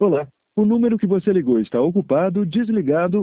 Olá, o número que você ligou está ocupado, desligado